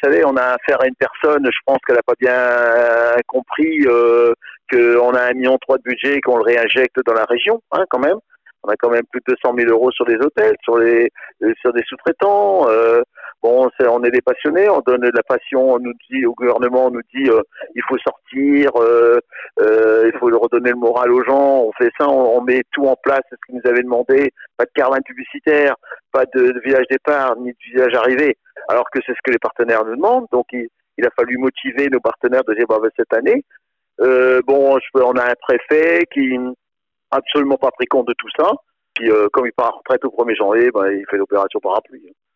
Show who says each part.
Speaker 1: savez, on a affaire à une personne, je pense qu'elle n'a pas bien compris qu'on a 1,3 million de budget et qu'on le réinjecte dans la région, hein, quand même. On a quand même plus de 200 000 euros sur les hôtels, sur des sous-traitants. On est des passionnés, on donne de la passion, on nous dit, au gouvernement, on nous dit il faut sortir, il faut redonner le moral aux gens. On fait ça, on met tout en place, c'est ce qu'ils nous avaient demandé. Pas de caravane publicitaire, pas de village départ, ni de village arrivé. Alors que c'est ce que les partenaires nous demandent. Donc il a fallu motiver nos partenaires de dire cette année. On a un préfet qui absolument pas pris compte de tout ça. Puis comme il part en retraite au 1er janvier, il fait l'opération parapluie.